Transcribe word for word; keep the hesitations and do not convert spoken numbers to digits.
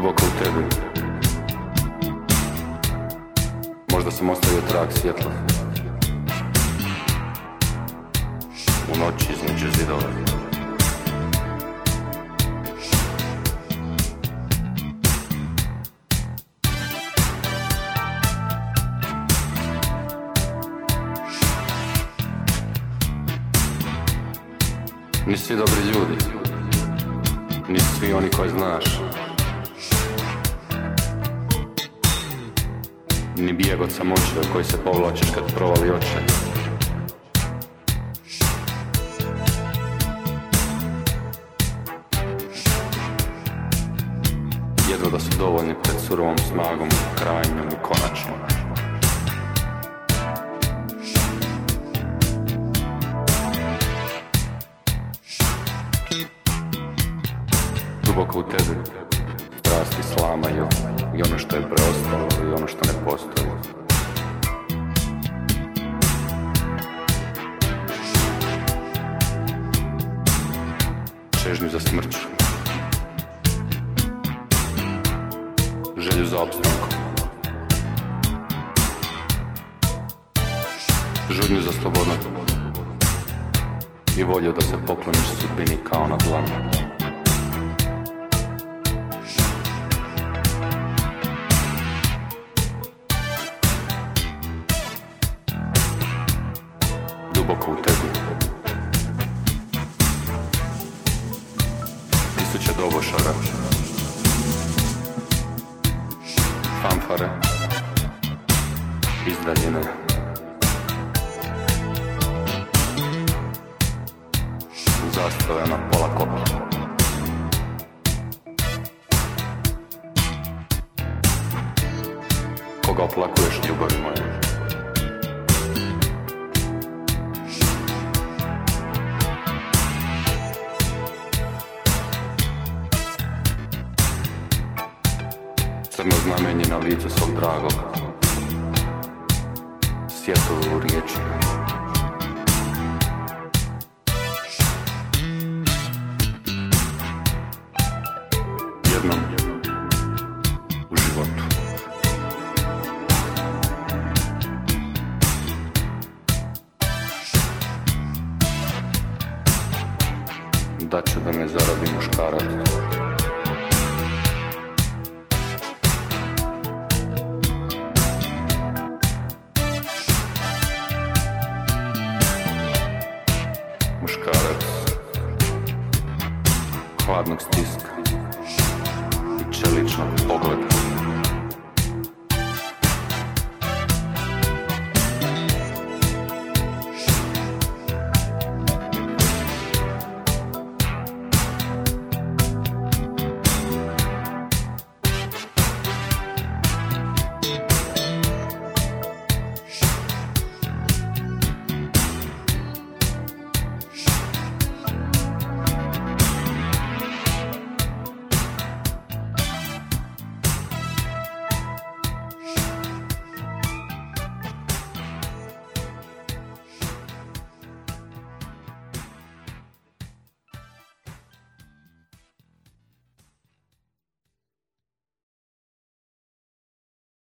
Duboko u tebi. Možda sam ostavio trag svjetla u noći između zidova. Nisu svi dobri ljudi, nisu svi oni koji znaš, ni bijeg od samoće u koji se povlačiš kad provali očaj. Jedva da su dovoljni pred surovom snagom, krajnjom i konačnom. Duboko u tebi strasti slamaju i ono što je preostalo i ono što ne postoji. Čežnju za smrću, želju za opstankom, žudnju za slobodom i volju da se pokloniš sudbini kao na dlanu. Duboko u tebi tisuće dobošara, fanfare iz daljine, zastave na pola kopa. Koga oplakuješ, ljubavi moje? Crno znamenje na licu svog dragog, sjetovu u riječi. Jednom u životu. Daću da me zaradi muškarac. Muškarac hladnog stiska i čeličnog pogleda.